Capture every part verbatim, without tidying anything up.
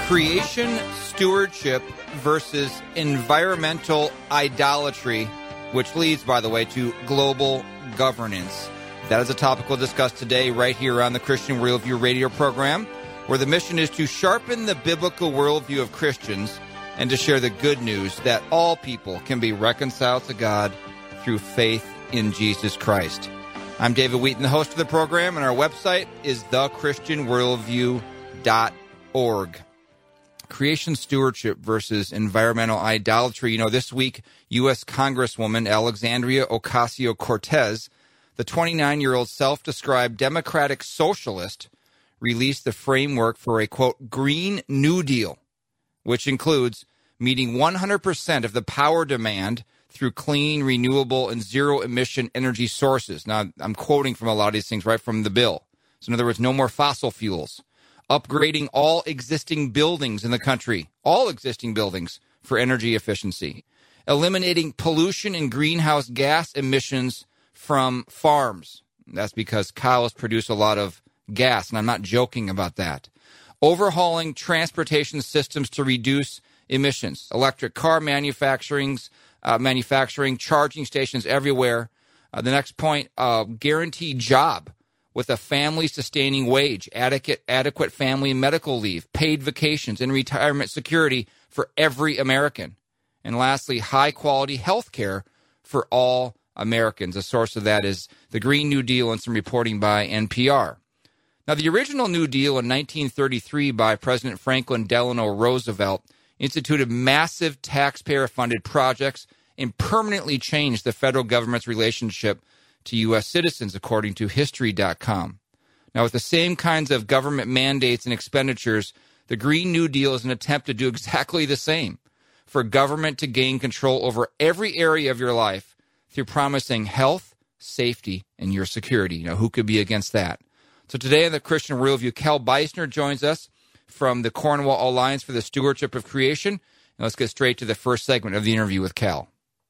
Creation stewardship versus environmental idolatry, which leads, by the way, to global governance. That is a topic we'll discuss today right here on the Christian Worldview radio program, where the mission is to sharpen the biblical worldview of Christians and to share the good news that all people can be reconciled to God through faith in Jesus Christ. I'm David Wheaton, the host of the program, and our website is the christian worldview dot org. Creation stewardship versus environmental idolatry. You know, this week, U S Congresswoman Alexandria Ocasio-Cortez, the twenty-nine-year-old self-described Democratic socialist, released the framework for a, quote, Green New Deal, which includes meeting one hundred percent of the power demand through clean, renewable, and zero-emission energy sources. Now, I'm quoting from a lot of these things right from the bill. So, in other words, no more fossil fuels. Upgrading all existing buildings in the country, all existing buildings, for energy efficiency. Eliminating pollution and greenhouse gas emissions from farms. That's because cows produce a lot of gas, and I'm not joking about that. Overhauling transportation systems to reduce emissions. Electric car manufacturing, uh, manufacturing, charging stations everywhere. Uh, the next point, uh, guaranteed job with a family-sustaining wage, adequate, adequate family and medical leave, paid vacations, and retirement security for every American. And lastly, high-quality health care for all Americans. A source of that is the Green New Deal and some reporting by N P R. Now, the original New Deal in nineteen thirty-three by President Franklin Delano Roosevelt instituted massive taxpayer-funded projects and permanently changed the federal government's relationship to U S citizens, according to history dot com. Now, with the same kinds of government mandates and expenditures, the Green New Deal is an attempt to do exactly the same, for government to gain control over every area of your life through promising health, safety, and your security. You know, who could be against that? So today on the Christian Worldview, Cal Beisner joins us from the Cornwall Alliance for the Stewardship of Creation. And let's get straight to the first segment of the interview with Cal.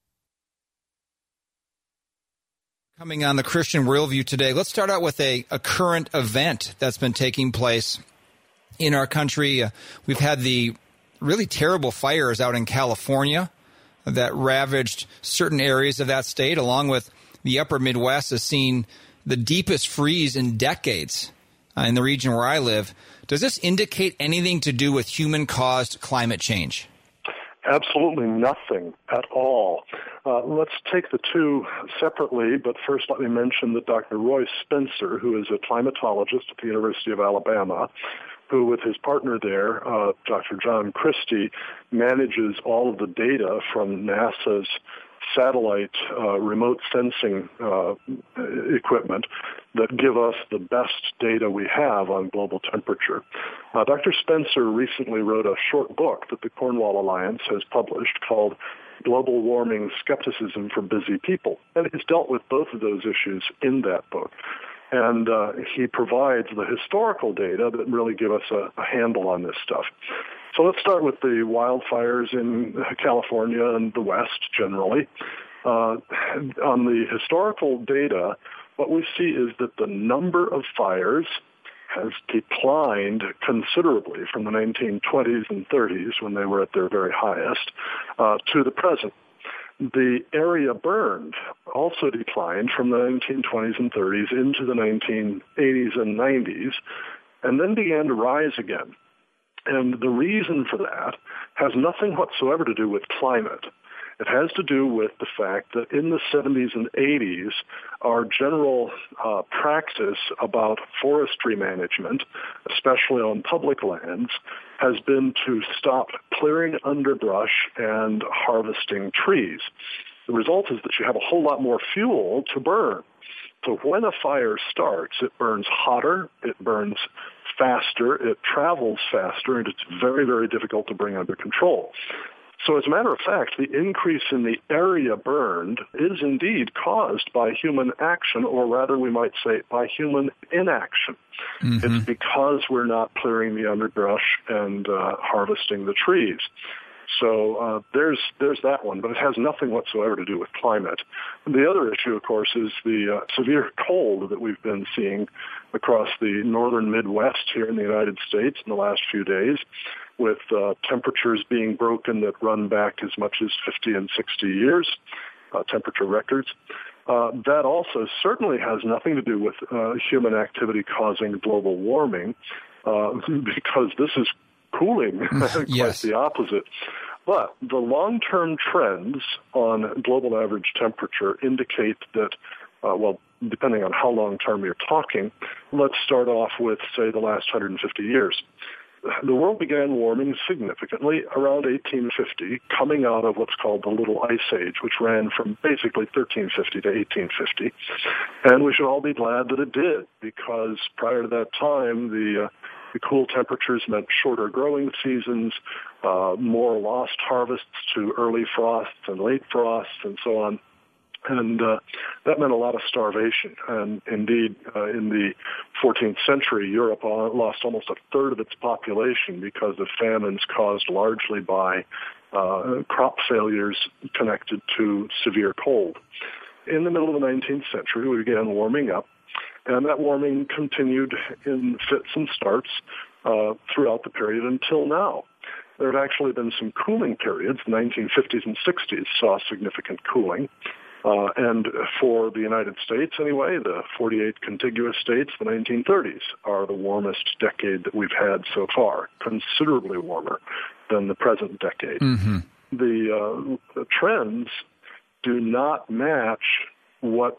Coming on the Christian Worldview today, let's start out with a, a current event that's been taking place in our country. Uh, we've had the really terrible fires out in California that ravaged certain areas of that state, along with the upper Midwest has seen the deepest freeze in decades uh, in the region where I live. Does this indicate anything to do with human-caused climate change? Absolutely nothing at all. Uh, let's take the two separately, but first let me mention that Doctor Roy Spencer, who is a climatologist at the University of Alabama, who with his partner there, uh, Doctor John Christie, manages all of the data from NASA's satellite uh, remote sensing uh, equipment that give us the best data we have on global temperature. Uh, Doctor Spencer recently wrote a short book that the Cornwall Alliance has published called Global Warming Skepticism for Busy People, and he's dealt with both of those issues in that book. And uh, he provides the historical data that really give us a, a handle on this stuff. So let's start with the wildfires in California and the West generally. Uh, on the historical data, what we see is that the number of fires has declined considerably from the nineteen twenties and thirties, when they were at their very highest, uh, to the present. The area burned also declined from the nineteen twenties and thirties into the nineteen eighties and nineties, and then began to rise again. And the reason for that has nothing whatsoever to do with climate. It has to do with the fact that in the seventies and eighties, our general uh, practice about forestry management, especially on public lands, has been to stop clearing underbrush and harvesting trees. The result is that you have a whole lot more fuel to burn. So when a fire starts, it burns hotter, it burns faster, it travels faster, and it's very, very difficult to bring under control. So as a matter of fact, the increase in the area burned is indeed caused by human action, or rather we might say by human inaction. Mm-hmm. It's because we're not clearing the underbrush and uh, harvesting the trees. So uh, there's there's that one, but it has nothing whatsoever to do with climate. And the other issue, of course, is the uh, severe cold that we've been seeing across the northern Midwest here in the United States in the last few days, with uh, temperatures being broken that run back as much as fifty and sixty years, uh, temperature records. Uh, that also certainly has nothing to do with uh, human activity causing global warming, uh, because this is cooling, quite yes. the opposite. But the long-term trends on global average temperature indicate that, uh, well, depending on how long-term you're talking, let's start off with, say, the last one hundred fifty years. The world began warming significantly around eighteen fifty, coming out of what's called the Little Ice Age, which ran from basically thirteen fifty to eighteen fifty. And we should all be glad that it did, because prior to that time, the, uh, the cool temperatures meant shorter growing seasons, uh, more lost harvests to early frosts and late frosts, and so on. And uh, that meant a lot of starvation. And indeed, uh, in the fourteenth century, Europe lost almost a third of its population because of famines caused largely by uh, crop failures connected to severe cold. In the middle of the nineteenth century, we began warming up, and that warming continued in fits and starts uh, throughout the period until now. There have actually been some cooling periods. The nineteen fifties and sixties saw significant cooling. Uh, and for the United States, anyway, the forty-eight contiguous states, the nineteen thirties are the warmest decade that we've had so far, considerably warmer than the present decade. Mm-hmm. The, uh, the trends do not match what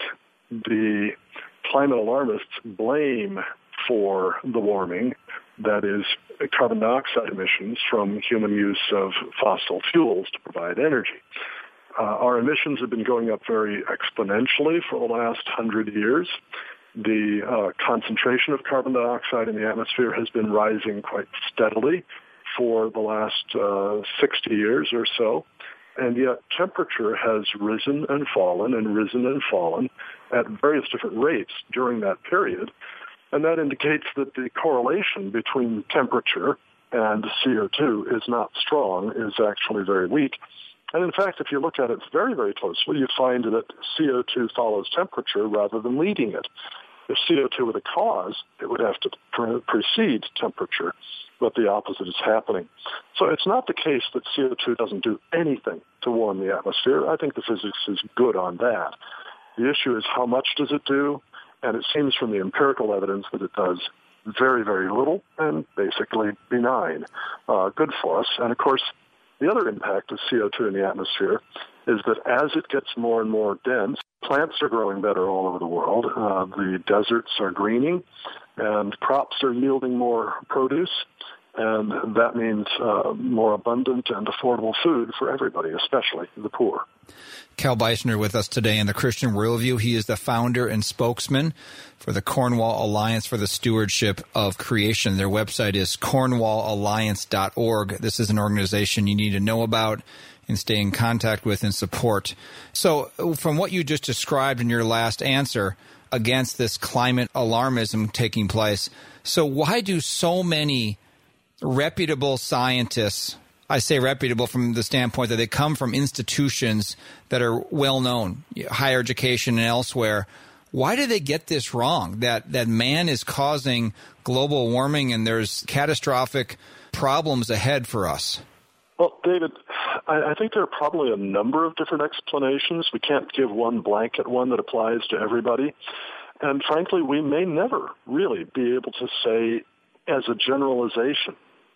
the climate alarmists blame for the warming, that is, carbon dioxide emissions from human use of fossil fuels to provide energy. Uh, our emissions have been going up very exponentially for the last hundred years. The uh, concentration of carbon dioxide in the atmosphere has been rising quite steadily for the last uh, sixty years or so. And yet temperature has risen and fallen and risen and fallen at various different rates during that period. And that indicates that the correlation between temperature and C O two is not strong, is actually very weak. And in fact, if you look at it very, very closely, you find that C O two follows temperature rather than leading it. If C O two were the cause, it would have to pre- precede temperature, but the opposite is happening. So it's not the case that C O two doesn't do anything to warm the atmosphere. I think the physics is good on that. The issue is how much does it do, and it seems from the empirical evidence that it does very, very little and basically benign, uh, good for us. And of course, the other impact of C O two in the atmosphere is that as it gets more and more dense, plants are growing better all over the world. Uh, the deserts are greening, and crops are yielding more produce, and that means uh, more abundant and affordable food for everybody, especially the poor. Cal Beisner with us today in the Christian Worldview. He is the founder and spokesman for the Cornwall Alliance for the Stewardship of Creation. Their website is cornwall alliance dot org. This is an organization you need to know about and stay in contact with and support. So from what you just described in your last answer against this climate alarmism taking place, so why do so many reputable scientists, I say reputable from the standpoint that they come from institutions that are well known, higher education and elsewhere, why do they get this wrong, that, that man is causing global warming and there's catastrophic problems ahead for us? Well, David, I, I think there are probably a number of different explanations. We can't give one blanket one that applies to everybody. And frankly, we may never really be able to say as a generalization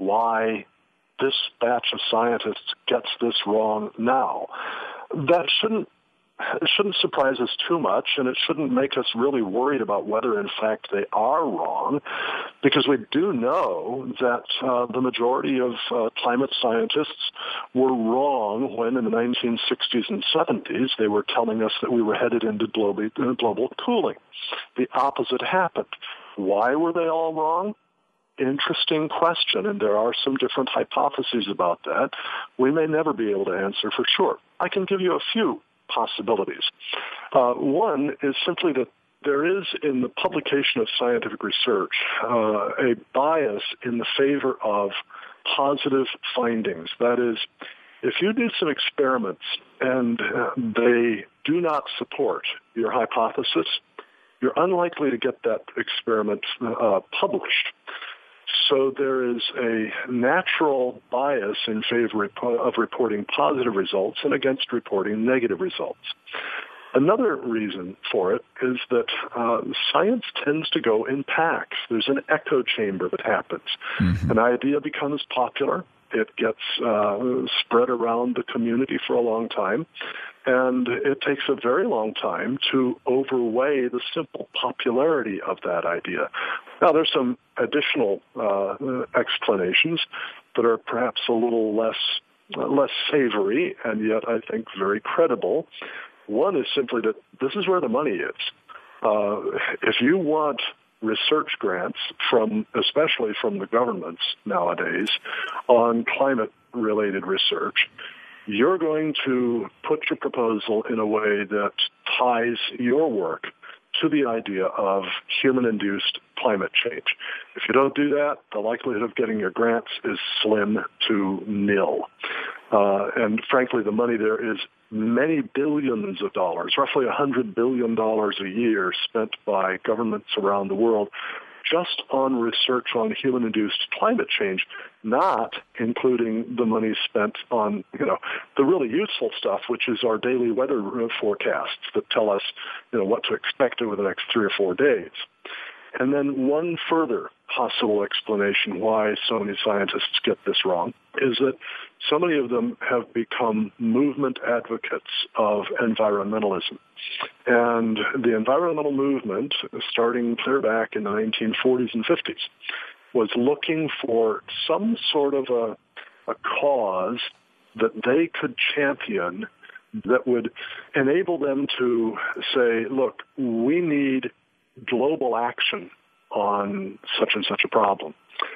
why this batch of scientists gets this wrong now. That shouldn't it shouldn't surprise us too much, and it shouldn't make us really worried about whether, in fact, they are wrong, because we do know that uh, the majority of uh, climate scientists were wrong when, in the nineteen sixties and seventies, they were telling us that we were headed into global, uh, global cooling. The opposite happened. Why were they all wrong? Interesting question, and there are some different hypotheses about that. We may never be able to answer for sure. I can give you a few possibilities. Uh, one is simply that there is, in the publication of scientific research, uh, a bias in the favor of positive findings. That is, if you do some experiments and uh, they do not support your hypothesis, you're unlikely to get that experiment uh, published. So there is a natural bias in favor of reporting positive results and against reporting negative results. Another reason for it is that uh, science tends to go in packs. There's an echo chamber that happens. Mm-hmm. An idea becomes popular. It gets uh, spread around the community for a long time, and it takes a very long time to overweigh the simple popularity of that idea. Now, there's some additional uh, explanations that are perhaps a little less uh, less savory, and yet I think very credible. One is simply that this is where the money is. Uh, if you want research grants from, especially from the governments nowadays, on climate-related research, you're going to put your proposal in a way that ties your work to the idea of human-induced climate change. If you don't do that, the likelihood of getting your grants is slim to nil. Uh, and frankly, the money there is many billions of dollars, roughly one hundred billion dollars a year spent by governments around the world just on research on human-induced climate change, not including the money spent on, you know, the really useful stuff, which is our daily weather forecasts that tell us, you know, what to expect over the next three or four days. And then one further possible explanation why so many scientists get this wrong is that so many of them have become movement advocates of environmentalism. And the environmental movement, starting clear back in the nineteen forties and fifties, was looking for some sort of a, a cause that they could champion that would enable them to say, look, we need global action on such and such a problem.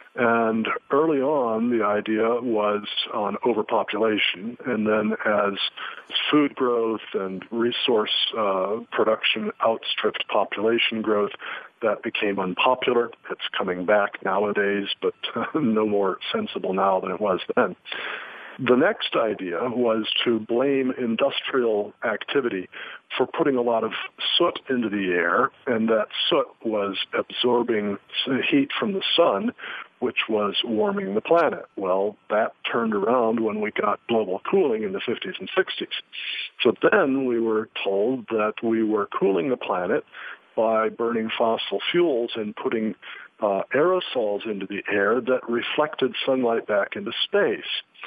And early on, the idea was on overpopulation, and then as food growth and resource uh, production outstripped population growth, that became unpopular. It's coming back nowadays, but uh, no more sensible now than it was then. The next idea was to blame industrial activity for putting a lot of soot into the air, and that soot was absorbing heat from the sun, which was warming the planet. Well, that turned around when we got global cooling in the fifties and sixties. So then we were told that we were cooling the planet by burning fossil fuels and putting uh, aerosols into the air that reflected sunlight back into space.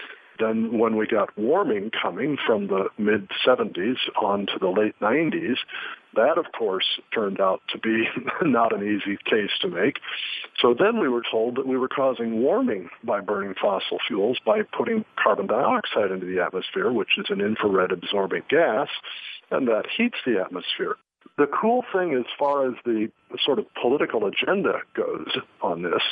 Then when we got warming coming from the mid-seventies on to the late nineties, that, of course, turned out to be not an easy case to make. So then we were told that we were causing warming by burning fossil fuels by putting carbon dioxide into the atmosphere, which is an infrared-absorbing gas, and that heats the atmosphere. The cool thing as far as the sort of political agenda goes on this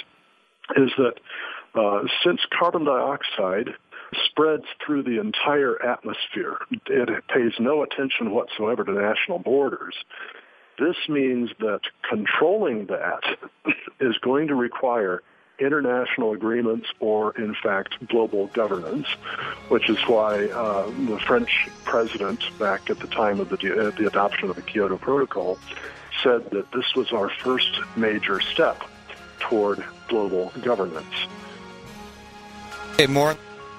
is that uh, since carbon dioxide spreads through the entire atmosphere, it pays no attention whatsoever to national borders. This means that controlling that is going to require international agreements or, in fact, global governance, which is why uh, the French president, back at the time of the, uh, the adoption of the Kyoto Protocol, said that this was our first major step toward global governance. Okay, more.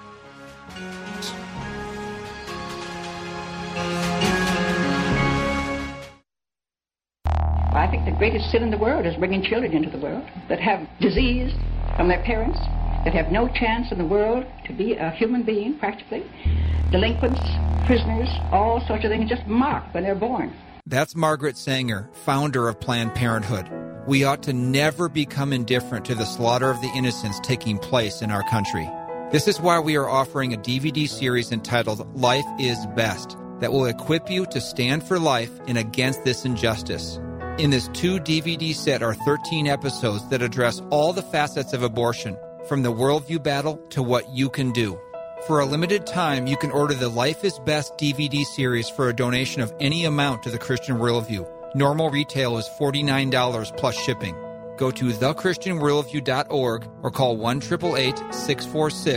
I think the greatest sin in the world is bringing children into the world that have disease from their parents, that have no chance in the world to be a human being, practically. Delinquents, prisoners, all sorts of things just marked when they're born. That's Margaret Sanger, founder of Planned Parenthood. We ought to never become indifferent to the slaughter of the innocents taking place in our country. This is why we are offering a D V D series entitled Life is Best that will equip you to stand for life and against this injustice. In this two D V D set are thirteen episodes that address all the facets of abortion, from the worldview battle to what you can do. For a limited time, you can order the Life is Best D V D series for a donation of any amount to the Christian Worldview. Normal retail is forty-nine dollars plus shipping. Go to the christian worldview dot org or call one eight eight eight, six four six, two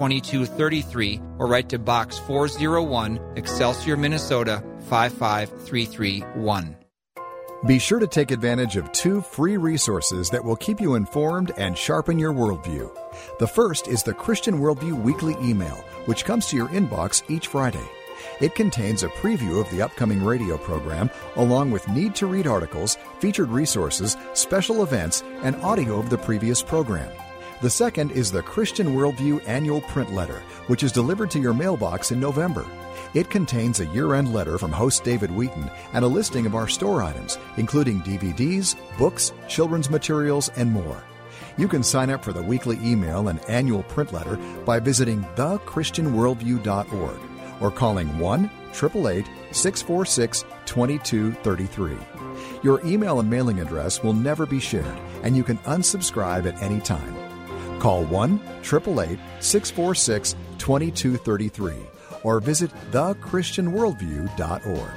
twenty-two thirty-three or write to Box four oh one, Excelsior, Minnesota, five five three three one. Be sure to take advantage of two free resources that will keep you informed and sharpen your worldview. The first is the Christian Worldview Weekly Email, which comes to your inbox each Friday. It contains a preview of the upcoming radio program, along with need-to-read articles, featured resources, special events, and audio of the previous program. The second is the Christian Worldview Annual Print Letter, which is delivered to your mailbox in November. It contains a year-end letter from host David Wheaton and a listing of our store items, including D V Ds, books, children's materials, and more. You can sign up for the weekly email and annual print letter by visiting the christian worldview dot org or calling one eight eight eight, six four six, two two three three. Your email and mailing address will never be shared, and you can unsubscribe at any time. Call one eight eight eight, six four six, two two three three or visit the christian worldview dot org.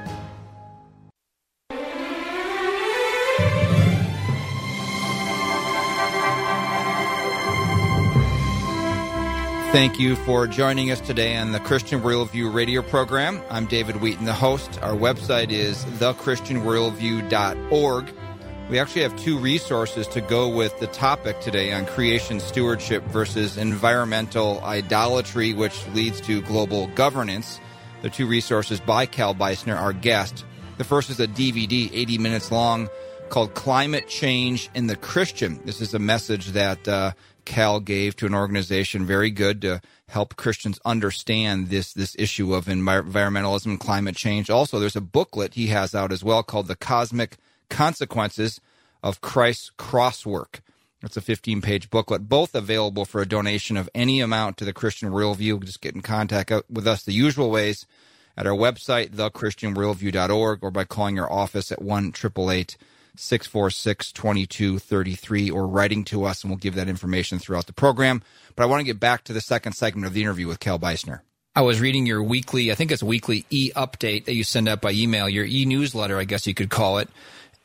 Thank you for joining us today on the Christian Worldview radio program. I'm David Wheaton, the host. Our website is the christian worldview dot org. We actually have two resources to go with the topic today on creation stewardship versus environmental idolatry, which leads to global governance. The two resources by Cal Beisner, our guest. The first is a D V D, eighty minutes long, called Climate Change in the Christian. This is a message that uh, Cal gave to an organization, very good to help Christians understand this this issue of environmentalism and climate change. Also, there's a booklet he has out as well called The Cosmic Consequences of Christ's Crosswork. It's a fifteen-page booklet, both available for a donation of any amount to the Christian Worldview. Just get in contact with us the usual ways at our website, the christian worldview dot org, or by calling our office at one eight eight eight, six four six, two two three three, or writing to us, and we'll give that information throughout the program. But I want to get back to the second segment of the interview with Cal Beisner. I was reading your weekly, I think it's weekly e-update that you send out by email, your e-newsletter, I guess you could call it.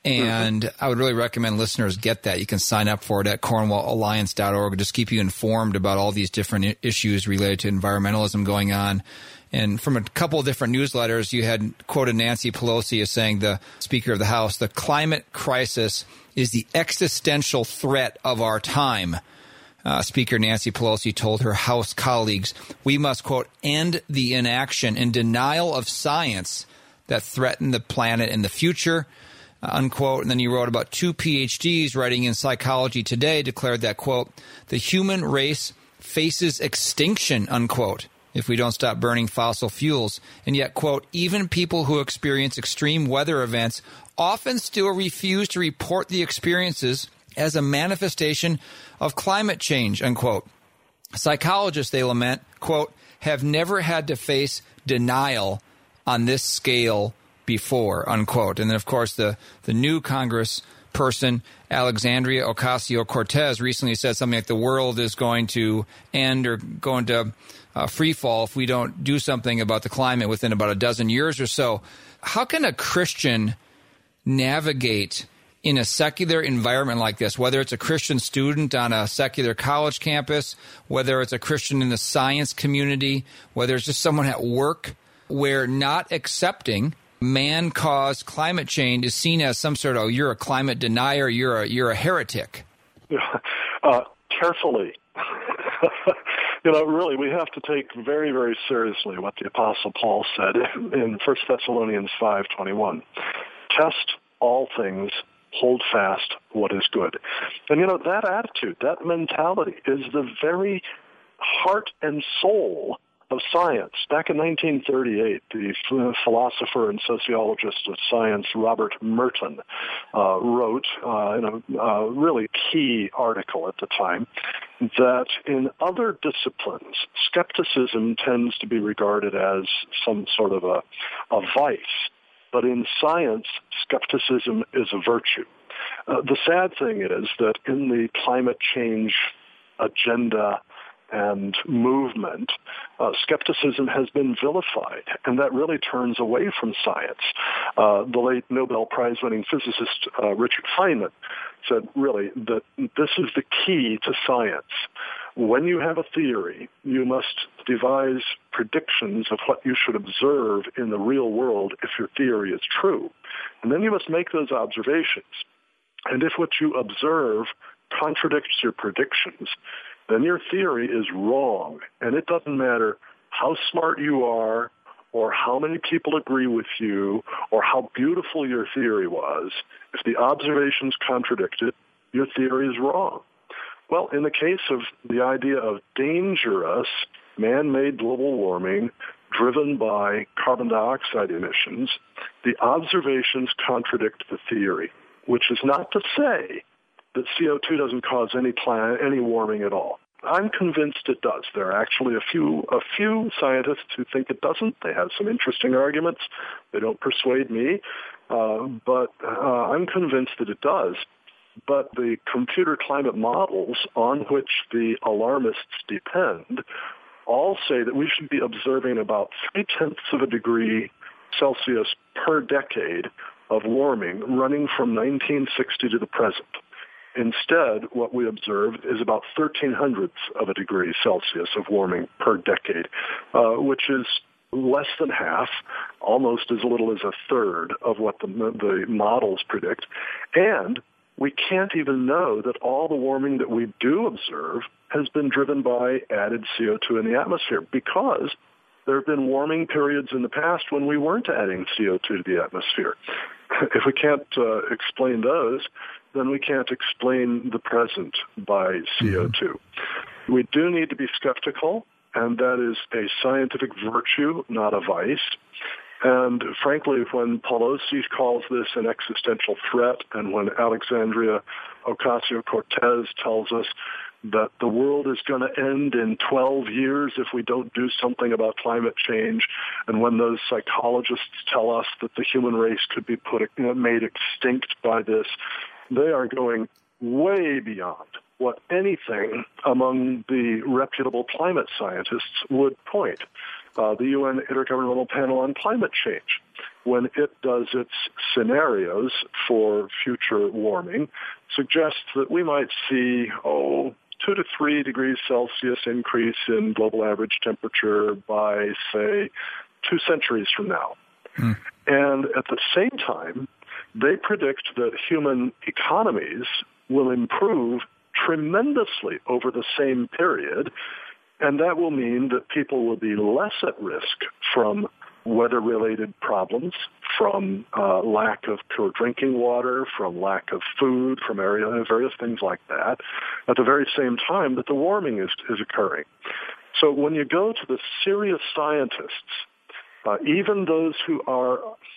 And mm-hmm. I would really recommend listeners get that. You can sign up for it at cornwall alliance dot org. Just keep you informed about all these different issues related to environmentalism going on. And from a couple of different newsletters, you had quoted Nancy Pelosi as saying, the Speaker of the House, the climate crisis is the existential threat of our time. Uh, Speaker Nancy Pelosi told her House colleagues, we must, quote, end the inaction and denial of science that threaten the planet in the future, uh, unquote. And then you wrote about two P H Ds writing in Psychology Today declared that, quote, the human race faces extinction, unquote, if we don't stop burning fossil fuels. And yet, quote, even people who experience extreme weather events often still refuse to report the experiences as a manifestation of climate change, unquote. Psychologists, they lament, quote, have never had to face denial on this scale before, unquote. And then, of course, the, the new Congress person, Alexandria Ocasio-Cortez, recently said something like the world is going to end or going to uh, free fall if we don't do something about the climate within about a dozen years or so. How can a Christian navigate in a secular environment like this, whether it's a Christian student on a secular college campus, whether it's a Christian in the science community, whether it's just someone at work, where not accepting man-caused climate change is seen as some sort of, oh, you're a climate denier, you're a you're a heretic? Uh, carefully. You know, really, we have to take very, very seriously what the Apostle Paul said in First Thessalonians five twenty-one. Test all things, hold fast what is good. And, you know, that attitude, that mentality is the very heart and soul of science. Back in nineteen thirty-eight, the philosopher and sociologist of science, Robert Merton, uh, wrote uh, in a uh, really key article at the time that in other disciplines, skepticism tends to be regarded as some sort of a, a vice. But in science, skepticism is a virtue. Uh, the sad thing is that in the climate change agenda and movement, uh, skepticism has been vilified, and that really turns away from science. Uh, the late Nobel Prize-winning physicist uh, Richard Feynman said, really, that this is the key to science. When you have a theory, you must devise predictions of what you should observe in the real world if your theory is true. And then you must make those observations. And if what you observe contradicts your predictions, then your theory is wrong. And it doesn't matter how smart you are, or how many people agree with you, or how beautiful your theory was. If the observations contradict it, your theory is wrong. Well, in the case of the idea of dangerous man-made global warming driven by carbon dioxide emissions, the observations contradict the theory, which is not to say that C O two doesn't cause any plan, any warming at all. I'm convinced it does. There are actually a few a few scientists who think it doesn't. They have some interesting arguments. They don't persuade me, uh, but uh, I'm convinced that it does. But the computer climate models on which the alarmists depend all say that we should be observing about three-tenths of a degree Celsius per decade of warming running from nineteen sixty to the present. Instead, what we observed is about thirteen hundredths of a degree Celsius of warming per decade, uh, which is less than half, almost as little as a third of what the, the models predict. And we can't even know that all the warming that we do observe has been driven by added C O two in the atmosphere, because there have been warming periods in the past when we weren't adding C O two to the atmosphere. If we can't uh, explain those, then we can't explain the present by C O two. Mm-hmm. We do need to be skeptical, and that is a scientific virtue, not a vice. And frankly, when Pelosi calls this an existential threat, and when Alexandria Ocasio-Cortez tells us that the world is going to end in twelve years if we don't do something about climate change, and when those psychologists tell us that the human race could be put made extinct by this, they are going way beyond what anything among the reputable climate scientists would point. Uh, the U N Intergovernmental Panel on Climate Change, when it does its scenarios for future warming, suggests that we might see, oh, two to three degrees Celsius increase in global average temperature by, say, two centuries from now. Hmm. And at the same time, they predict that human economies will improve tremendously over the same period, and that will mean that people will be less at risk from weather-related problems, from uh, lack of pure drinking water, from lack of food, from area, various things like that, at the very same time that the warming is, is occurring. So when you go to the serious scientists, uh, even those who are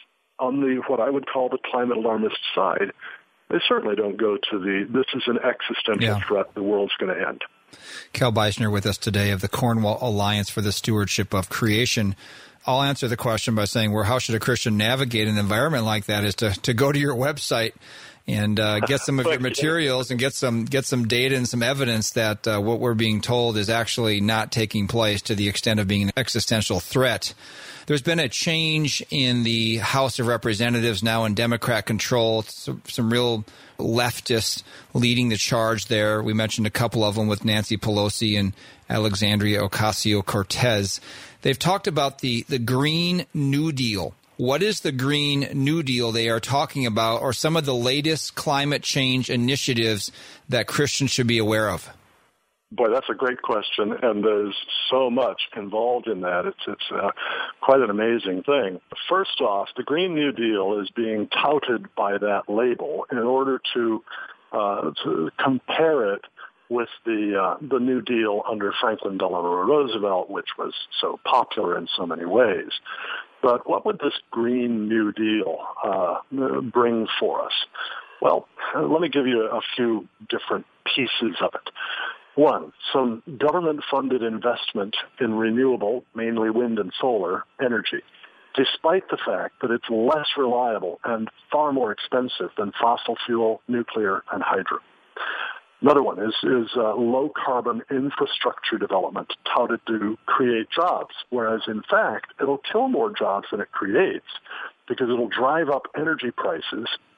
on the what I would call the climate alarmist side, they certainly don't go to the, this is an existential yeah. threat, the world's going to end. Cal Beisner with us today of the Cornwall Alliance for the Stewardship of Creation. I'll answer the question by saying, well, how should a Christian navigate an environment like that is to, to go to your website and uh, get some of your materials and get some get some data and some evidence that uh, what we're being told is actually not taking place to the extent of being an existential threat. There's been a change in the House of Representatives now in Democrat control. Some, some real leftists leading the charge there. We mentioned a couple of them with Nancy Pelosi and Alexandria Ocasio-Cortez. They've talked about the, the Green New Deal. What is the Green New Deal they are talking about, or some of the latest climate change initiatives that Christians should be aware of? Boy, that's a great question, and there's so much involved in that. It's it's uh, quite an amazing thing. First off, the Green New Deal is being touted by that label in order to uh, to compare it with the uh, the New Deal under Franklin Delano Roosevelt, which was so popular in so many ways. But what would this Green New Deal uh, bring for us? Well, let me give you a few different pieces of it. One, some government-funded investment in renewable, mainly wind and solar, energy, despite the fact that it's less reliable and far more expensive than fossil fuel, nuclear, and hydro. Another one is, is uh, low-carbon infrastructure development touted to create jobs, whereas in fact it'll kill more jobs than it creates because it'll drive up energy prices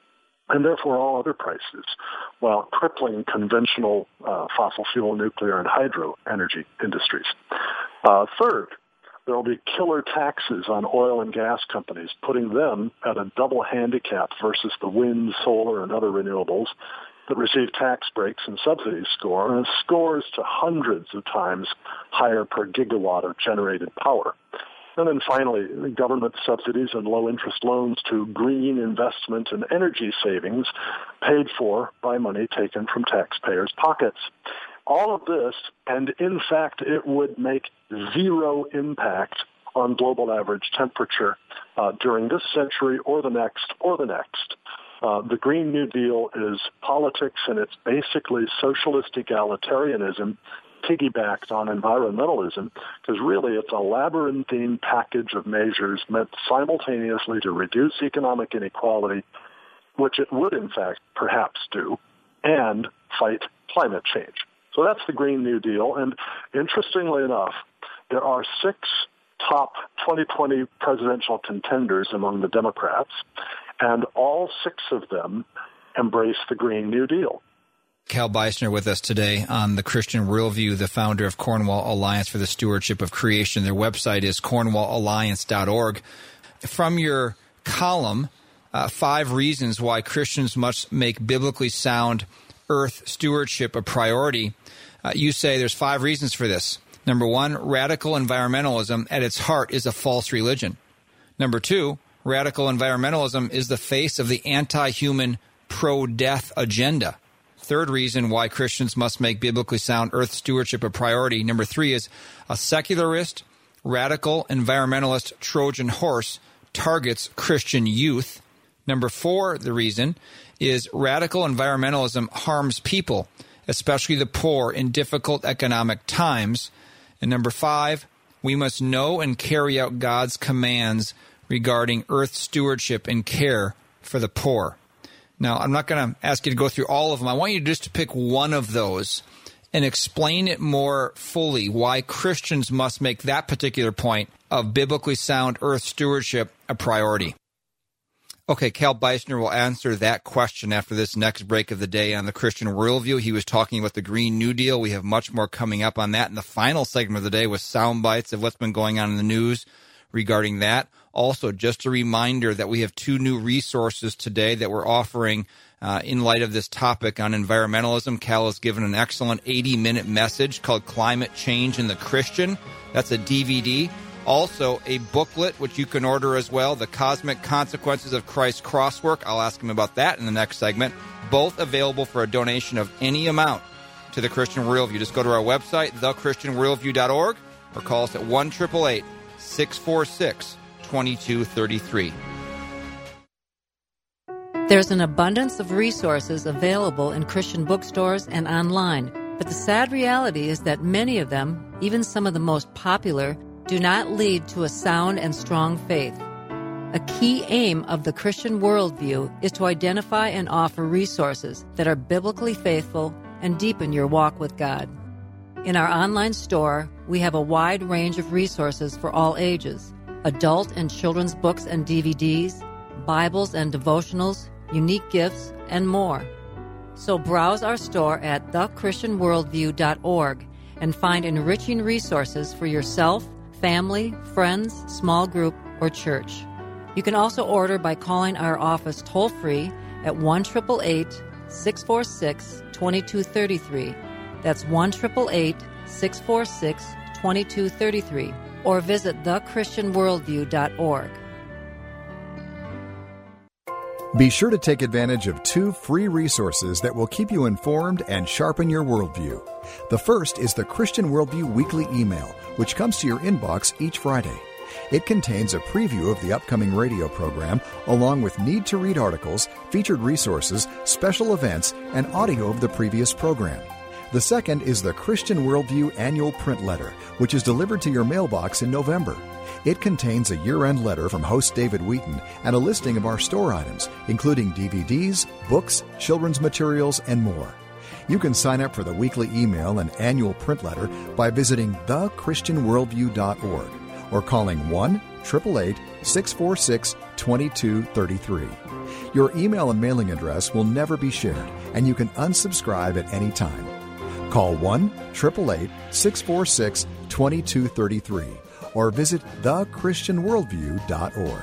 and therefore all other prices, while crippling conventional uh, fossil fuel, nuclear, and hydro energy industries. Uh, third, there will be killer taxes on oil and gas companies, putting them at a double handicap versus the wind, solar, and other renewables that receive tax breaks and subsidies score, and scores to hundreds of times higher per gigawatt of generated power. And then finally, government subsidies and low-interest loans to green investment and energy savings paid for by money taken from taxpayers' pockets. All of this, and in fact, it would make zero impact on global average temperature uh, during this century or the next or the next. Uh, the Green New Deal is politics, and it's basically socialist egalitarianism piggybacked on environmentalism, because really it's a labyrinthine package of measures meant simultaneously to reduce economic inequality, which it would in fact perhaps do, and fight climate change. So that's the Green New Deal, and interestingly enough, there are six top twenty twenty presidential contenders among the Democrats, and all six of them embrace the Green New Deal. Cal Beisner with us today on the Christian Worldview, the founder of Cornwall Alliance for the Stewardship of Creation. Their website is cornwall alliance dot org. From your column, uh, Five Reasons Why Christians Must Make Biblically Sound Earth Stewardship a Priority, uh, you say there's five reasons for this. Number one, radical environmentalism at its heart is a false religion. Number two, radical environmentalism is the face of the anti-human pro-death agenda. Third reason why Christians must make biblically sound earth stewardship a priority. Number three is a secularist, radical, environmentalist Trojan horse targets Christian youth. Number four, the reason, is radical environmentalism harms people, especially the poor, in difficult economic times. And number five, we must know and carry out God's commands regarding earth stewardship and care for the poor. Now, I'm not going to ask you to go through all of them. I want you just to pick one of those and explain it more fully, why Christians must make that particular point of biblically sound earth stewardship a priority. Okay, Cal Beisner will answer that question after this next break of the day on the Christian Worldview. He was talking about the Green New Deal. We have much more coming up on that in the final segment of the day with sound bites of what's been going on in the news regarding that. Also, just a reminder that we have two new resources today that we're offering uh, in light of this topic on environmentalism. Cal has given an excellent eighty-minute message called Climate Change and the Christian. That's a D V D. Also, a booklet, which you can order as well, The Cosmic Consequences of Christ's Crosswork. I'll ask him about that in the next segment. Both available for a donation of any amount to the Christian Worldview. Just go to our website, the christian worldview dot org, or call us at one eight eight eight, six four six, two two three three. There's an abundance of resources available in Christian bookstores and online, but the sad reality is that many of them, even some of the most popular, do not lead to a sound and strong faith. A key aim of the Christian Worldview is to identify and offer resources that are biblically faithful and deepen your walk with God. In our online store, we have a wide range of resources for all ages: adult and children's books and D V Ds, Bibles and devotionals, unique gifts, and more. So browse our store at the christian worldview dot org and find enriching resources for yourself, family, friends, small group, or church. You can also order by calling our office toll-free at one eight eight eight, six four six, two two three three. That's one eight eight eight, six four six, two two three three. Or visit the christian worldview dot org. Be sure to take advantage of two free resources that will keep you informed and sharpen your worldview. The first is the Christian Worldview Weekly Email, which comes to your inbox each Friday. It contains a preview of the upcoming radio program, along with need-to-read articles, featured resources, special events, and audio of the previous program. The second is the Christian Worldview Annual Print Letter, which is delivered to your mailbox in November. It contains a year-end letter from host David Wheaton and a listing of our store items, including D V Ds, books, children's materials, and more. You can sign up for the weekly email and annual print letter by visiting the christian worldview dot org or calling one eight eight eight, six four six, two two three three. Your email and mailing address will never be shared, and you can unsubscribe at any time. Call one eight eight eight, six four six, two two three three or visit the christian worldview dot org.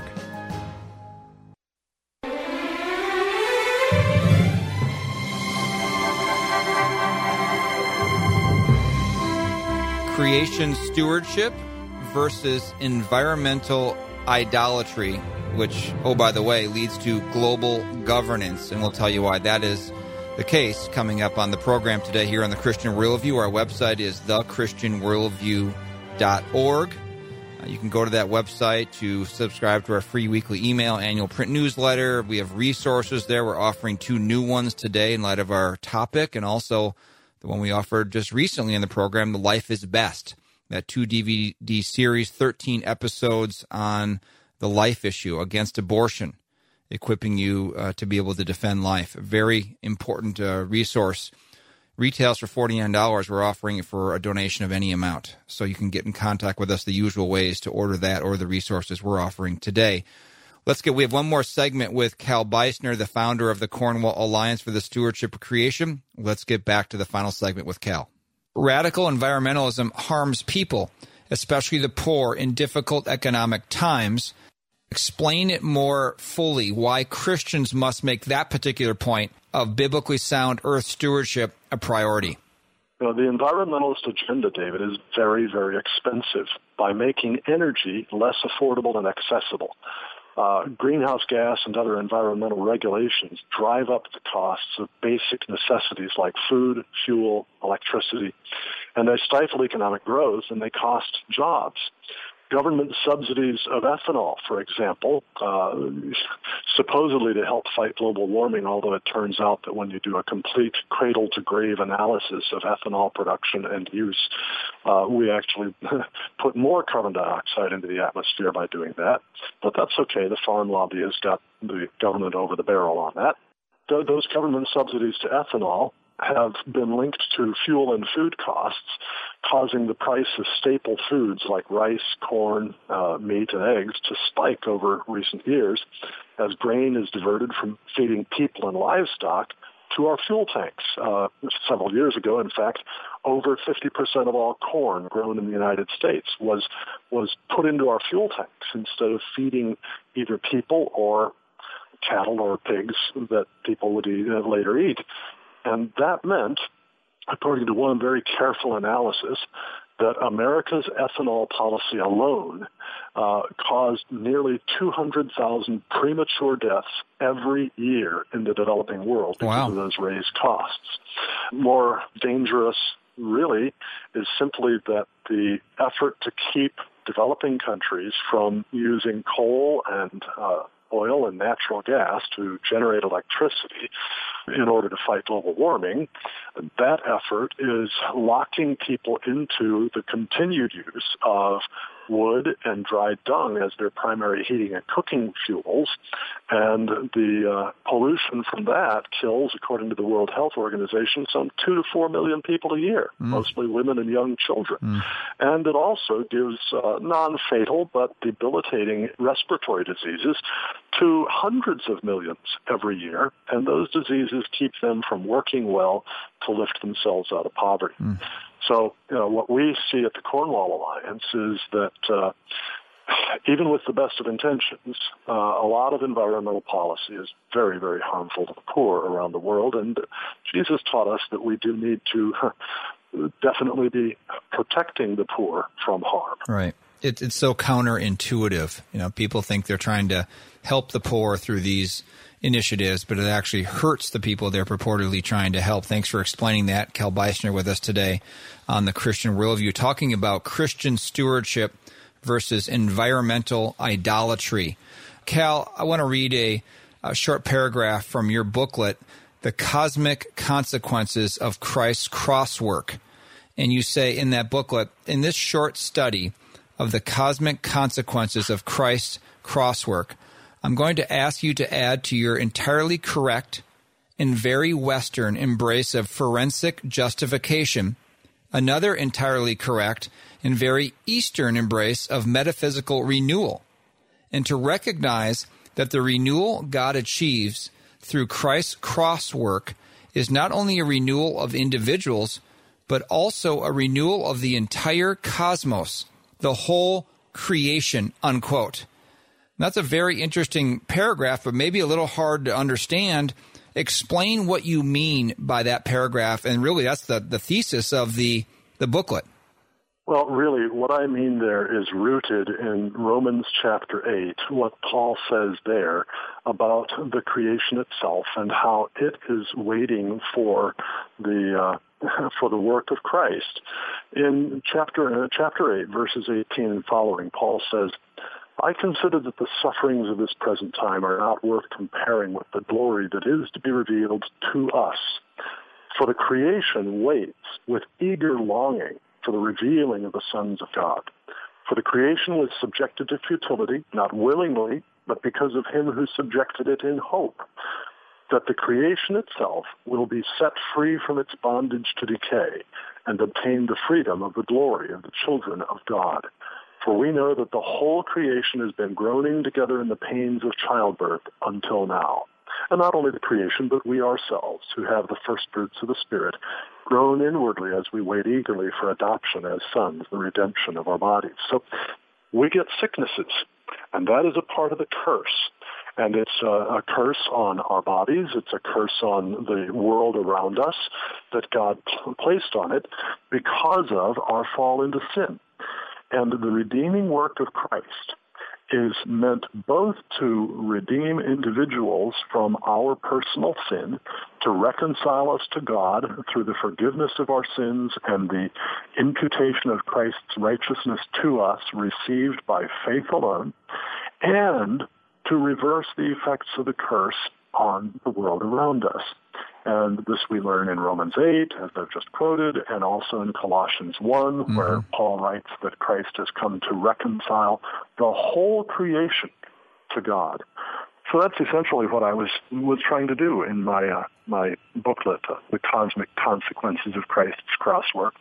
Creation stewardship versus environmental idolatry, which, oh, by the way, leads to global governance. And we'll tell you why that is the case coming up on the program today here on the Christian Worldview. Our website is the christian worldview dot org. Uh, you can go to that website to subscribe to our free weekly email, annual print newsletter. We have resources there. We're offering two new ones today in light of our topic, and also the one we offered just recently in the program, The Life is Best, that two D V D series, thirteen episodes on the life issue against abortion, equipping you uh, to be able to defend life. A very important uh, resource. Retails for forty-nine dollars. We're offering it for a donation of any amount. So you can get in contact with us the usual ways to order that or the resources we're offering today. Let's get, we have one more segment with Cal Beisner, the founder of the Cornwall Alliance for the Stewardship of Creation. Let's get back to the final segment with Cal. Radical environmentalism harms people, especially the poor, in difficult economic times. Explain it more fully, why Christians must make that particular point of biblically sound earth stewardship a priority. You know, the environmentalist agenda, David, is very, very expensive by making energy less affordable and accessible. Uh, greenhouse gas and other environmental regulations drive up the costs of basic necessities like food, fuel, electricity, and they stifle economic growth and they cost jobs. Government subsidies of ethanol, for example, uh, supposedly to help fight global warming, although it turns out that when you do a complete cradle-to-grave analysis of ethanol production and use, uh, we actually put more carbon dioxide into the atmosphere by doing that. But that's okay. The farm lobby has got the government over the barrel on that. Th- those government subsidies to ethanol have been linked to fuel and food costs, causing the price of staple foods like rice, corn, uh, meat, and eggs to spike over recent years as grain is diverted from feeding people and livestock to our fuel tanks. Uh, several years ago, in fact, over fifty percent of all corn grown in the United States was was put into our fuel tanks instead of feeding either people or cattle or pigs that people would eat, uh, later eat. And that meant, according to one very careful analysis, that America's ethanol policy alone uh, caused nearly two hundred thousand premature deaths every year in the developing world because wow. of those raised costs. More dangerous, really, is simply that the effort to keep developing countries from using coal and uh, oil and natural gas to generate electricity in order to fight global warming, that effort is locking people into the continued use of wood and dried dung as their primary heating and cooking fuels. And the uh, pollution from that kills, according to the World Health Organization, some two to four million people a year, mm. mostly women and young children. Mm. And it also gives uh, non-fatal but debilitating respiratory diseases to hundreds of millions every year, and those diseases keep them from working well to lift themselves out of poverty. Mm. So, you know, what we see at the Cornwall Alliance is that uh, even with the best of intentions, uh, a lot of environmental policy is very, very harmful to the poor around the world, and Jesus taught us that we do need to definitely be protecting the poor from harm. Right. It, it's so counterintuitive. You know, people think they're trying to help the poor through these initiatives, but it actually hurts the people they're purportedly trying to help. Thanks for explaining that. Cal Beisner with us today on the Christian Worldview, talking about Christian stewardship versus environmental idolatry. Cal, I want to read a, a short paragraph from your booklet, The Cosmic Consequences of Christ's Crosswork. And you say in that booklet, in this short study of the cosmic consequences of Christ's crosswork, I'm going to ask you to add to your entirely correct and very Western embrace of forensic justification another entirely correct and very Eastern embrace of metaphysical renewal, and to recognize that the renewal God achieves through Christ's cross work is not only a renewal of individuals, but also a renewal of the entire cosmos, the whole creation, unquote. That's a very interesting paragraph, but maybe a little hard to understand. Explain what you mean by that paragraph, and really that's the, the thesis of the, the booklet. Well, really, what I mean there is rooted in Romans chapter eight, what Paul says there about the creation itself and how it is waiting for the uh, for the work of Christ. In chapter uh, chapter eight, verses eighteen and following, Paul says, I consider that the sufferings of this present time are not worth comparing with the glory that is to be revealed to us. For the creation waits with eager longing for the revealing of the sons of God. For the creation was subjected to futility, not willingly, but because of him who subjected it in hope, that the creation itself will be set free from its bondage to decay and obtain the freedom of the glory of the children of God. For we know that the whole creation has been groaning together in the pains of childbirth until now. And not only the creation, but we ourselves, who have the first fruits of the Spirit, groan inwardly as we wait eagerly for adoption as sons, the redemption of our bodies. So we get sicknesses, and that is a part of the curse. And it's a, a curse on our bodies. It's a curse on the world around us that God placed on it because of our fall into sin. And the redeeming work of Christ is meant both to redeem individuals from our personal sin, to reconcile us to God through the forgiveness of our sins and the imputation of Christ's righteousness to us received by faith alone, and to reverse the effects of the curse on the world around us. And this we learn in Romans eight, as I've just quoted, and also in Colossians one, mm-hmm. where Paul writes that Christ has come to reconcile the whole creation to God. So that's essentially what I was was trying to do in my uh, my booklet, uh, The Cosmic Consequences of Christ's Cross Work,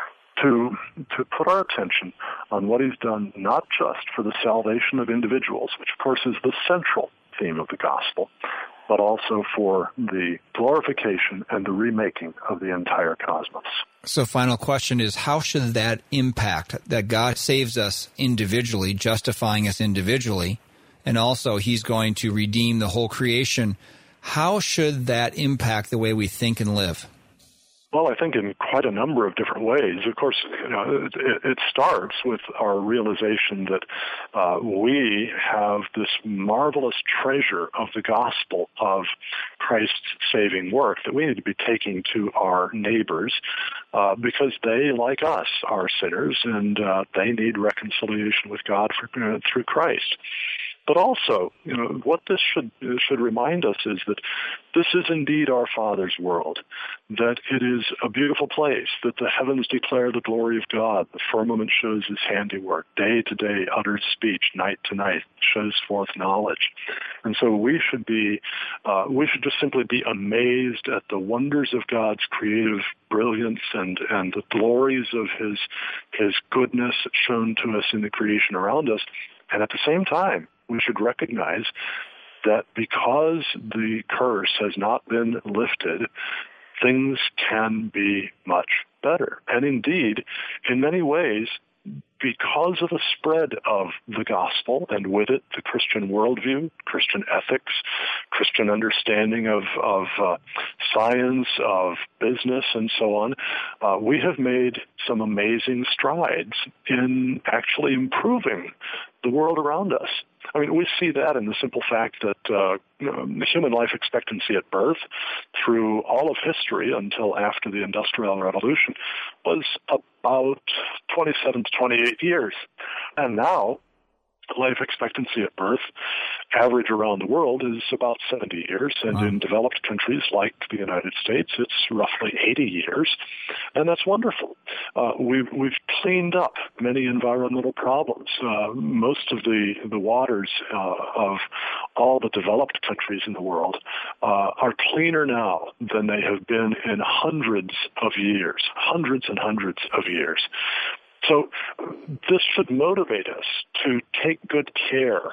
to to put our attention on what he's done not just for the salvation of individuals, which of course is the central theme of the gospel, but also for the glorification and the remaking of the entire cosmos. So final question is, how should that impact that God saves us individually, justifying us individually, and also he's going to redeem the whole creation? How should that impact the way we think and live? Well, I think in quite a number of different ways. Of course, you know, it, it starts with our realization that uh, we have this marvelous treasure of the gospel of Christ's saving work that we need to be taking to our neighbors uh, because they, like us, are sinners and uh, they need reconciliation with God for, uh, through Christ. But also, you know, what this should should remind us is that this is indeed our Father's world, that it is a beautiful place, that the heavens declare the glory of God, the firmament shows his handiwork, day to day utters speech, night to night shows forth knowledge. And so we should be, uh, we should just simply be amazed at the wonders of God's creative brilliance and, and the glories of his, his goodness shown to us in the creation around us. And at the same time, we should recognize that because the curse has not been lifted, things can be much better. And indeed, in many ways, because of the spread of the gospel and with it the Christian worldview, Christian ethics, Christian understanding of, of uh, science, of business, and so on, uh, we have made some amazing strides in actually improving the world around us. I mean, we see that in the simple fact that uh, human life expectancy at birth through all of history until after the Industrial Revolution was about twenty-seven to twenty-eight years. And now, life expectancy at birth, average around the world, is about seventy years. And wow. in developed countries like the United States, it's roughly eighty years. And that's wonderful. Uh, we've, we've cleaned up many environmental problems. Uh, most of the, the waters uh, of all the developed countries in the world uh, are cleaner now than they have been in hundreds of years, hundreds and hundreds of years. So this should motivate us to take good care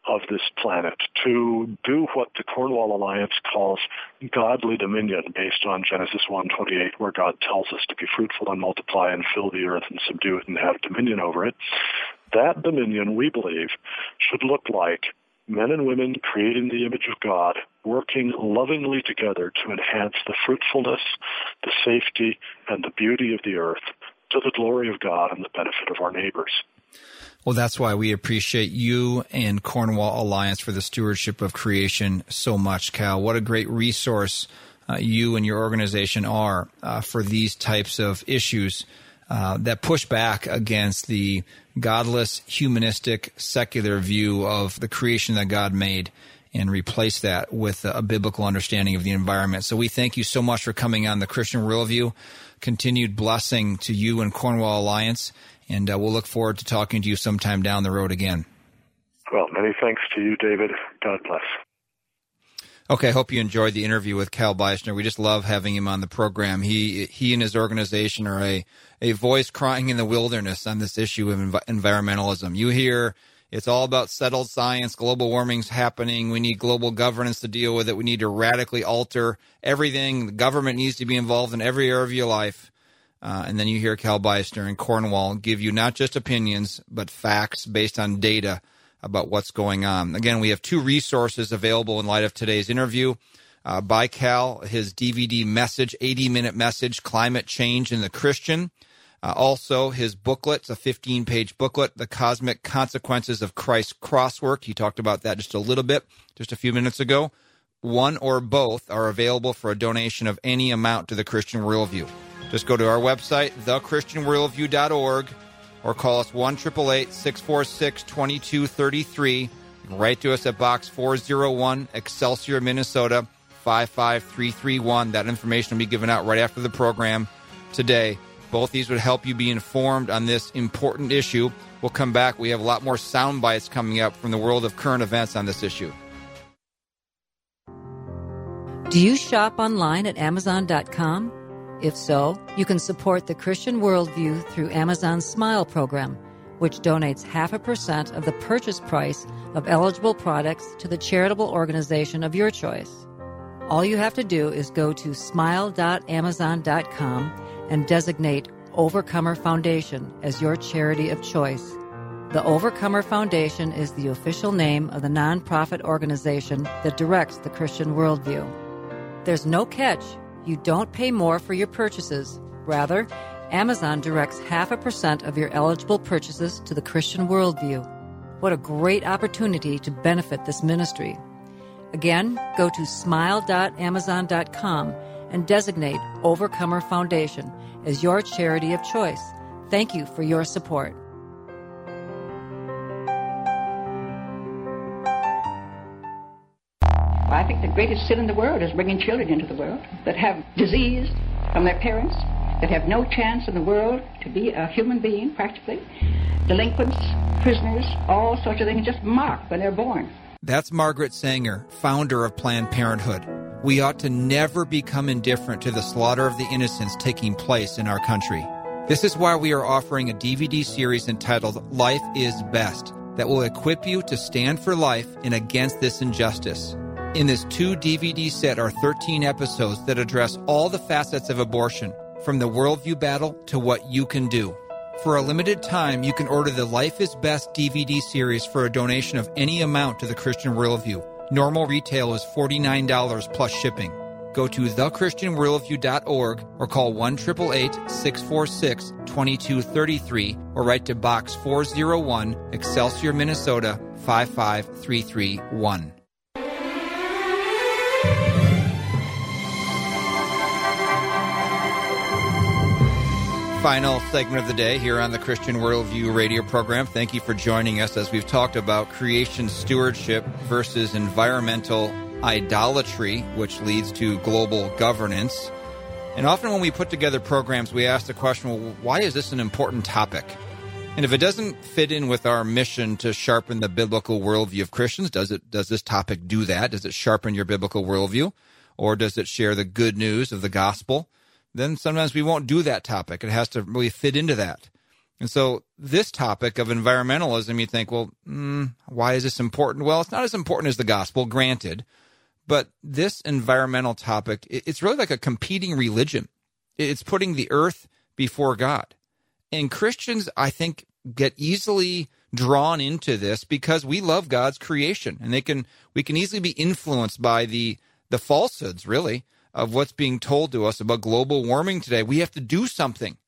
of this planet, to do what the Cornwall Alliance calls godly dominion, based on Genesis one twenty-eight, where God tells us to be fruitful and multiply and fill the earth and subdue it and have dominion over it. That dominion, we believe, should look like men and women created in the image of God, working lovingly together to enhance the fruitfulness, the safety, and the beauty of the earth to the glory of God and the benefit of our neighbors. Well, that's why we appreciate you and Cornwall Alliance for the Stewardship of Creation so much, Cal. What a great resource uh, you and your organization are uh, for these types of issues uh, that push back against the godless, humanistic, secular view of the creation that God made and replace that with a biblical understanding of the environment. So we thank you so much for coming on the Christian Worldview. Continued blessing to you and Cornwall Alliance. And uh, we'll look forward to talking to you sometime down the road again. Well, many thanks to you, David. God bless. Okay, I hope you enjoyed the interview with Cal Beisner. We just love having him on the program. He he and his organization are a, a voice crying in the wilderness on this issue of env- environmentalism. You hear it's all about settled science, global warming's happening, we need global governance to deal with it, we need to radically alter everything, the government needs to be involved in every area of your life. Uh, and then you hear Cal Beisner and Cornwall give you not just opinions, but facts based on data about what's going on. Again, we have two resources available in light of today's interview. Uh, by Cal, his D V D message, eighty-minute message, Climate Change in the Christian. Uh, also, his booklet, it's a fifteen-page booklet, The Cosmic Consequences of Christ's Crosswork. He talked about that just a little bit, just a few minutes ago. One or both are available for a donation of any amount to the Christian Worldview. Just go to our website, the christian worldview dot org, or call us one eight eight eight, six four six, two two three three. You can write to us at Box four oh one, Excelsior, Minnesota, five five three three one. That information will be given out right after the program today. Both these would help you be informed on this important issue. We'll come back. We have a lot more sound bites coming up from the world of current events on this issue. Do you shop online at amazon dot com? If so, you can support the Christian Worldview through Amazon's Smile program, which donates half a percent of the purchase price of eligible products to the charitable organization of your choice. All you have to do is go to smile dot amazon dot com and designate Overcomer Foundation as your charity of choice. The Overcomer Foundation is the official name of the nonprofit organization that directs the Christian Worldview. There's no catch. You don't pay more for your purchases. Rather, Amazon directs half a percent of your eligible purchases to the Christian Worldview. What a great opportunity to benefit this ministry. Again, go to smile dot amazon dot com and designate Overcomer Foundation as your charity of choice. Thank you for your support. I think the greatest sin in the world is bringing children into the world that have disease from their parents, that have no chance in the world to be a human being, practically. Delinquents, prisoners, all sorts of things just marked when they're born. That's Margaret Sanger, founder of Planned Parenthood. We ought to never become indifferent to the slaughter of the innocents taking place in our country. This is why we are offering a D V D series entitled Life is Best that will equip you to stand for life and against this injustice. In this two D V D set are thirteen episodes that address all the facets of abortion, from the worldview battle to what you can do. For a limited time, you can order the Life is Best D V D series for a donation of any amount to the Christian Worldview. Normal retail is forty-nine dollars plus shipping. Go to the christian worldview dot org or call one eight eight eight, six four six, two two three three or write to Box four oh one, Excelsior, Minnesota, five five three three one. Final segment of the day here on the Christian Worldview radio program. Thank you for joining us as we've talked about creation stewardship versus environmental idolatry, which leads to global governance. And often when we put together programs, we ask the question, well, why is this an important topic? And if it doesn't fit in with our mission to sharpen the biblical worldview of Christians, does it? Does this topic do that? Does it sharpen your biblical worldview? Or does it share the good news of the gospel? Then sometimes we won't do that topic. It has to really fit into that. And so this topic of environmentalism, you think, well, mm, why is this important? Well, it's not as important as the gospel, granted. But this environmental topic, it's really like a competing religion. It's putting the earth before God. And Christians, I think, get easily drawn into this because we love God's creation, and they can we can easily be influenced by the the falsehoods, really, of what's being told to us about global warming today. We have to do something.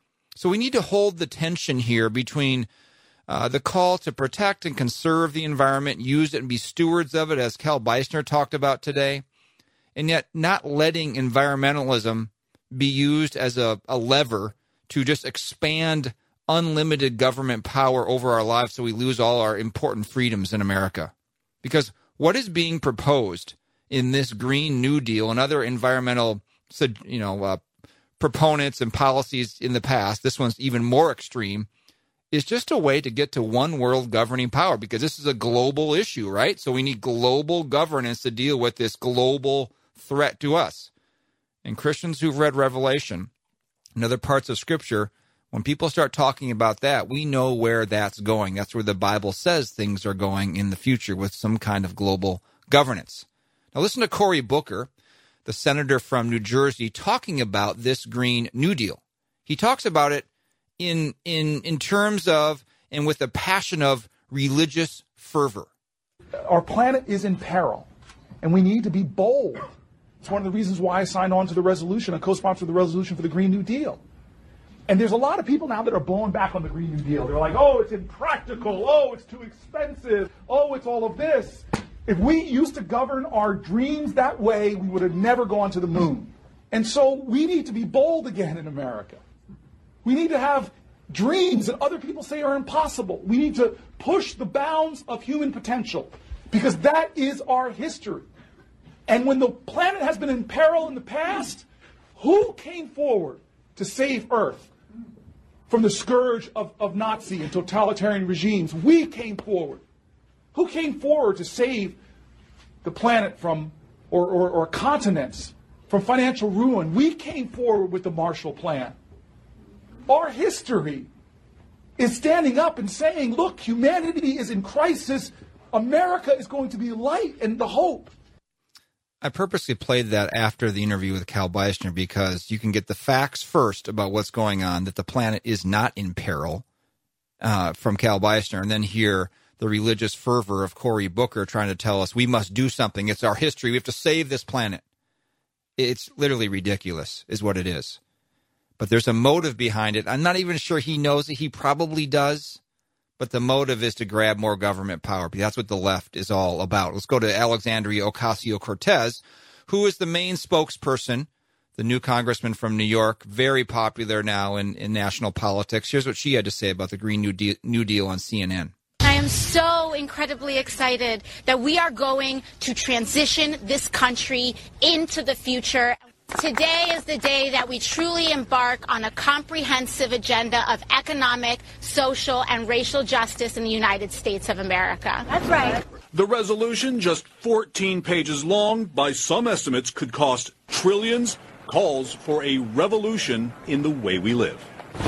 So we need to hold the tension here between uh, the call to protect and conserve the environment, use it and be stewards of it, as Cal Beisner talked about today, and yet not letting environmentalism be used as a, a lever to just expand unlimited government power over our lives so we lose all our important freedoms in America. Because what is being proposed in this Green New Deal and other environmental, you know, uh, proponents and policies in the past, this one's even more extreme, is just a way to get to one world governing power, because this is a global issue, right? So we need global governance to deal with this global threat to us. And Christians who've read Revelation and other parts of Scripture, when people start talking about that, we know where that's going. That's where the Bible says things are going in the future, with some kind of global governance. Now listen to Cory Booker, the senator from New Jersey, talking about this Green New Deal. He talks about it in in in terms of, and with a passion of, religious fervor. Our planet is in peril, and we need to be bold. It's one of the reasons why I signed on to the resolution and co-sponsored the resolution for the Green New Deal. And there's a lot of people now that are blowing back on the Green New Deal. They're like, oh, it's impractical. Oh, it's too expensive. Oh, it's all of this. If we used to govern our dreams that way, we would have never gone to the moon. And so we need to be bold again in America. We need to have dreams that other people say are impossible. We need to push the bounds of human potential, because that is our history. And when the planet has been in peril in the past, who came forward to save Earth from the scourge of, of Nazi and totalitarian regimes? We came forward. Who came forward to save the planet from, or, or, or continents from financial ruin? We came forward with the Marshall Plan. Our history is standing up and saying, look, humanity is in crisis. America is going to be light and the hope. I purposely played that after the interview with Cal Beisner because you can get the facts first about what's going on, that the planet is not in peril, uh, from Cal Beisner, and then hear the religious fervor of Cory Booker trying to tell us we must do something. It's our history. We have to save this planet. It's literally ridiculous is what it is. But there's a motive behind it. I'm not even sure he knows it. He probably does. But the motive is to grab more government power. That's what the left is all about. Let's go to Alexandria Ocasio-Cortez, who is the main spokesperson, the new congressman from New York, very popular now in, in national politics. Here's what she had to say about the Green New Deal, New Deal on C N N. I am so incredibly excited that we are going to transition this country into the future. Today is the day that we truly embark on a comprehensive agenda of economic, social, and racial justice in the United States of America. That's right. The resolution, just fourteen pages long, by some estimates could cost trillions, calls for a revolution in the way we live.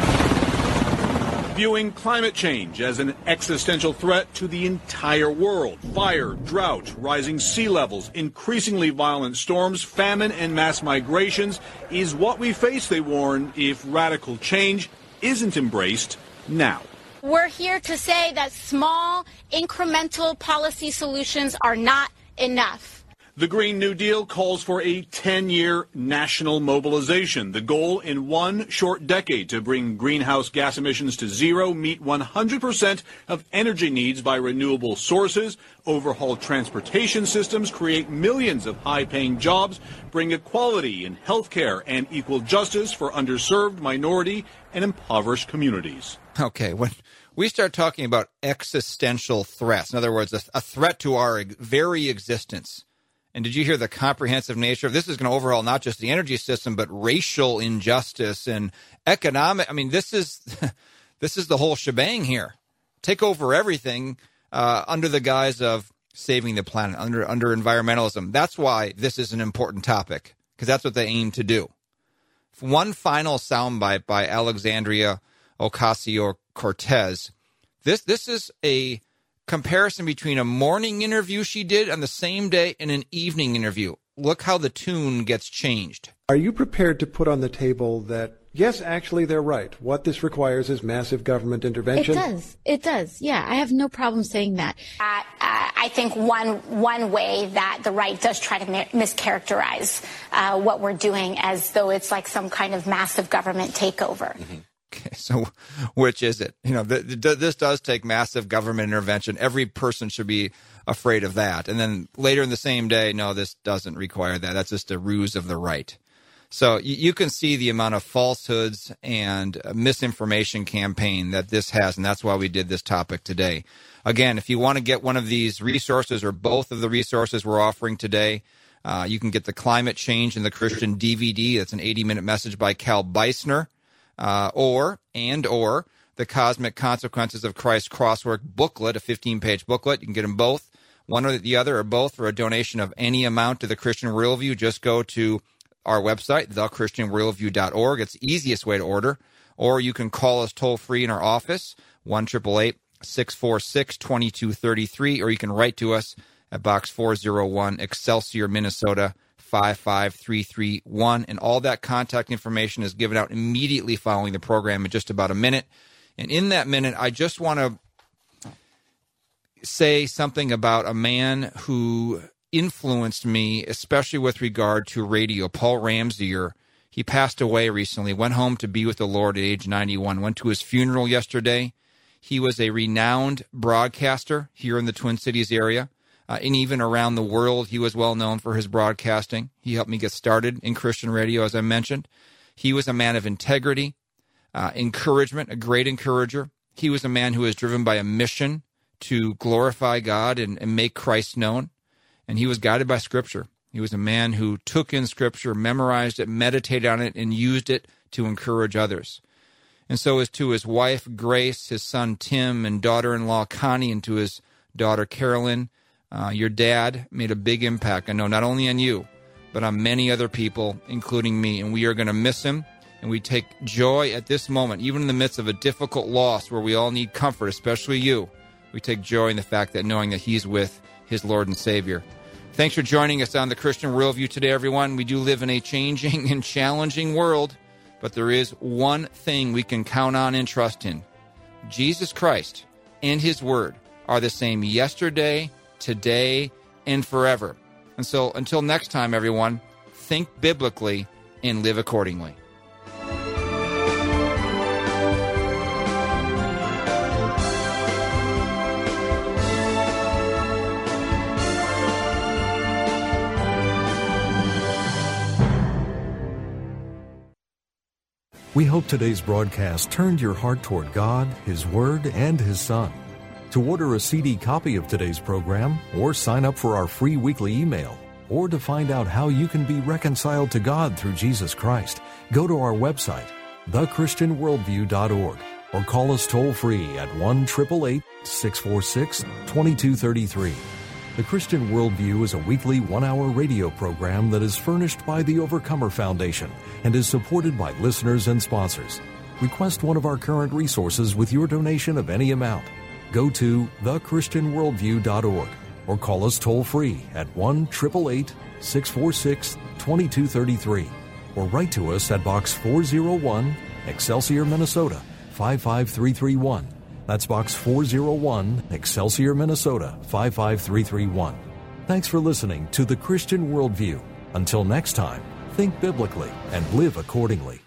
Viewing climate change as an existential threat to the entire world. Fire, drought, rising sea levels, increasingly violent storms, famine, and mass migrations is what we face, they warn, if radical change isn't embraced now. We're here to say that small, incremental policy solutions are not enough. The Green New Deal calls for a ten-year national mobilization. The goal in one short decade to bring greenhouse gas emissions to zero, meet one hundred percent of energy needs by renewable sources, overhaul transportation systems, create millions of high-paying jobs, bring equality in health care and equal justice for underserved, minority, and impoverished communities. Okay, when we start talking about existential threats, in other words, a, a threat to our very existence. And did you hear the comprehensive nature of this? Is going to overhaul not just the energy system, but racial injustice and economic. I mean, this is this is the whole shebang here. Take over everything uh, under the guise of saving the planet, under under environmentalism. That's why this is an important topic, because that's what they aim to do. One final soundbite by Alexandria Ocasio-Cortez. This this is a comparison between a morning interview she did on the same day and an evening interview. Look how the tune gets changed. Are you prepared to put on the table that, yes, actually, they're right. What this requires is massive government intervention? It does. It does. Yeah, I have no problem saying that. Uh, uh, I think one one way that the right does try to mi- mischaracterize uh, what we're doing as though it's like some kind of massive government takeover. Mm-hmm. Okay, so which is it? You know, th- th- this does take massive government intervention. Every person should be afraid of that. And then later in the same day, no, this doesn't require that. That's just a ruse of the right. So you, you can see the amount of falsehoods and misinformation campaign that this has, and that's why we did this topic today. Again, if you want to get one of these resources or both of the resources we're offering today, uh, you can get the Climate Change and the Christian D V D. That's an eighty-minute message by Cal Beisner. Uh, or, and or, the Cosmic Consequences of Christ crossword booklet, a fifteen-page booklet. You can get them both, one or the other, or both, for a donation of any amount to the Christian Worldview. Just go to our website, the christian worldview dot org. It's the easiest way to order. Or you can call us toll-free in our office, one eight eight eight, six four six, two two three three, or you can write to us at Box four oh one, Excelsior, Minnesota, five five three three one, and all that contact information is given out immediately following the program in just about a minute. And in that minute, I just want to say something about a man who influenced me, especially with regard to radio, Paul Ramsey. He passed away recently, went home to be with the Lord at age ninety-one, went to his funeral yesterday. He was a renowned broadcaster here in the Twin Cities area. Uh, and even around the world, he was well known for his broadcasting. He helped me get started in Christian radio, as I mentioned. He was a man of integrity, uh, encouragement, a great encourager. He was a man who was driven by a mission to glorify God and, and make Christ known. And he was guided by Scripture. He was a man who took in Scripture, memorized it, meditated on it, and used it to encourage others. And so as to his wife, Grace, his son, Tim, and daughter-in-law, Connie, and to his daughter, Carolyn, Uh, your dad made a big impact, I know, not only on you, but on many other people, including me. And we are going to miss him. And we take joy at this moment, even in the midst of a difficult loss where we all need comfort, especially you. We take joy in the fact that knowing that he's with his Lord and Savior. Thanks for joining us on the Christian Worldview today, everyone. We do live in a changing and challenging world, but there is one thing we can count on and trust in. Jesus Christ and his word are the same yesterday, today, and forever. And so until next time, everyone, think biblically and live accordingly. We hope today's broadcast turned your heart toward God, His Word, and His Son. To order a C D copy of today's program, or sign up for our free weekly email, or to find out how you can be reconciled to God through Jesus Christ, go to our website, the christian worldview dot org, or call us toll-free at one eight eight eight, six four six, two two three three. The Christian Worldview is a weekly one-hour radio program that is furnished by the Overcomer Foundation and is supported by listeners and sponsors. Request one of our current resources with your donation of any amount. Go to the christian worldview dot org or call us toll-free at one eight eight eight, six four six, two two three three or write to us at Box four oh one, Excelsior, Minnesota, five five three three one. That's Box four oh one, Excelsior, Minnesota, five five three three one. Thanks for listening to The Christian Worldview. Until next time, think biblically and live accordingly.